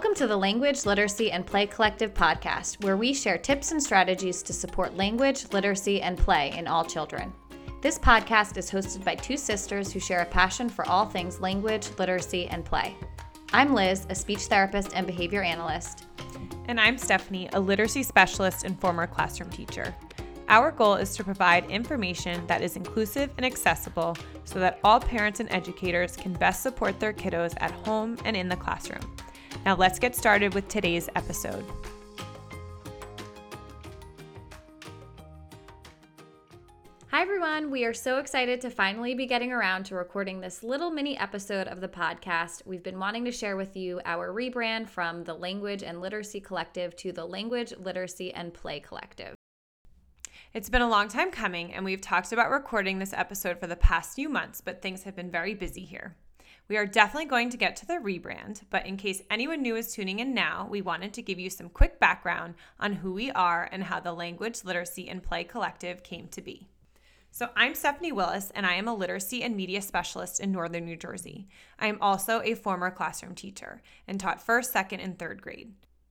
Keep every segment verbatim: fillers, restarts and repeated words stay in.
Welcome to the Language, Literacy, and Play Collective podcast, where we share tips and strategies to support language, literacy, and play in all children. This podcast is hosted by two sisters who share a passion for all things language, literacy, and play. I'm Liz, a speech therapist and behavior analyst. And I'm Stephanie, a literacy specialist and former classroom teacher. Our goal is to provide information that is inclusive and accessible so that all parents and educators can best support their kiddos at home and in the classroom. Now let's get started with today's episode. Hi everyone, we are so excited to finally be getting around to recording this little mini episode of the podcast. We've been wanting to share with you our rebrand from the Language and Literacy Collective to the Language, Literacy, and Play Collective. It's been a long time coming, and we've talked about recording this episode for the past few months, but things have been very busy here. We are definitely going to get to the rebrand, but in case anyone new is tuning in now, we wanted to give you some quick background on who we are and how the Language, Literacy, and Play Collective came to be. So I'm Stephanie Willis, and I am a literacy and media specialist in Northern New Jersey. I am also a former classroom teacher and taught first, second, and third grade.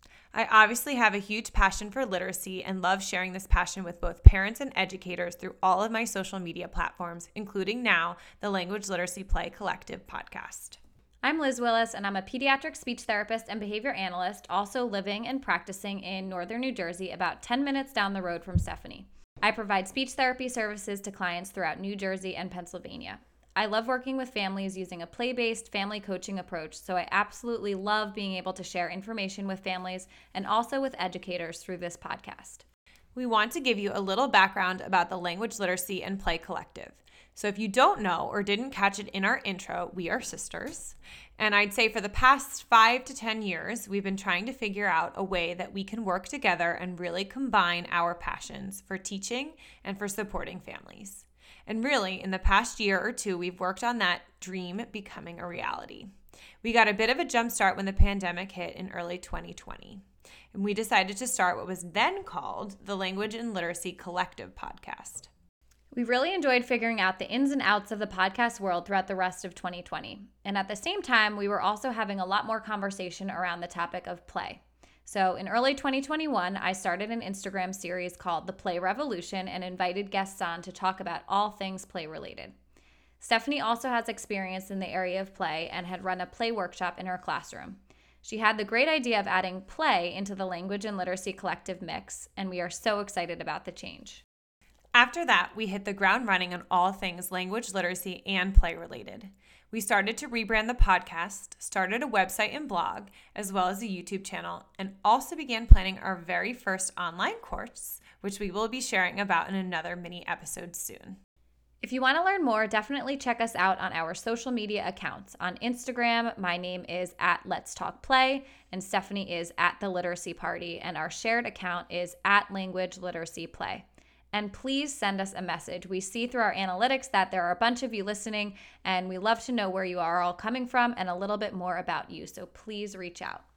I obviously have a huge passion for literacy and love sharing this passion with both parents and educators through all of my social media platforms, including now the Language Literacy Play Collective podcast. I'm Liz Willis, and I'm a pediatric speech therapist and behavior analyst, also living and practicing in Northern New Jersey, about ten minutes down the road from Stephanie. I provide speech therapy services to clients throughout New Jersey and Pennsylvania. I love working with families using a play-based family coaching approach, so I absolutely love being able to share information with families and also with educators through this podcast. We want to give you a little background about the Language Literacy and Play Collective. So if you don't know or didn't catch it in our intro, we are sisters. And I'd say for the past five to ten years, we've been trying to figure out a way that we can work together and really combine our passions for teaching and for supporting families. And really, in the past year or two, we've worked on that dream becoming a reality. We got a bit of a jump start when the pandemic hit in early twenty twenty. And we decided to start what was then called the Language and Literacy Collective podcast. We really enjoyed figuring out the ins and outs of the podcast world throughout the rest of twenty twenty. And at the same time, we were also having a lot more conversation around the topic of play. So in early twenty twenty-one, I started an Instagram series called The Play Revolution and invited guests on to talk about all things play related. Stephanie also has experience in the area of play and had run a play workshop in her classroom. She had the great idea of adding play into the Language and Literacy Collective mix, and we are so excited about the change. After that, we hit the ground running on all things language, literacy, and play related. We started to rebrand the podcast, started a website and blog, as well as a YouTube channel, and also began planning our very first online course, which we will be sharing about in another mini episode soon. If you want to learn more, definitely check us out on our social media accounts. On Instagram, my name is at Let's Talk Play, and Stephanie is at The Literacy Party, and our shared account is at Language Literacy Play. And please send us a message. We see through our analytics that there are a bunch of you listening, and we love to know where you are all coming from and a little bit more about you. So please reach out.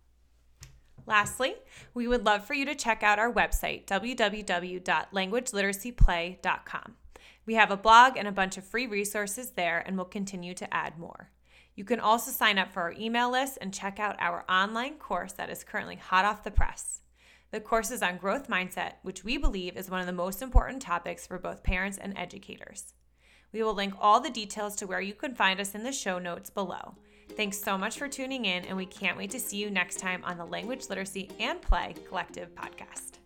Lastly, we would love for you to check out our website, w w w dot language literacy play dot com. We have a blog and a bunch of free resources there, and we'll continue to add more. You can also sign up for our email list and check out our online course that is currently hot off the press. The course is on growth mindset, which we believe is one of the most important topics for both parents and educators. We will link all the details to where you can find us in the show notes below. Thanks so much for tuning in, and we can't wait to see you next time on the Language, Literacy, and Play Collective podcast.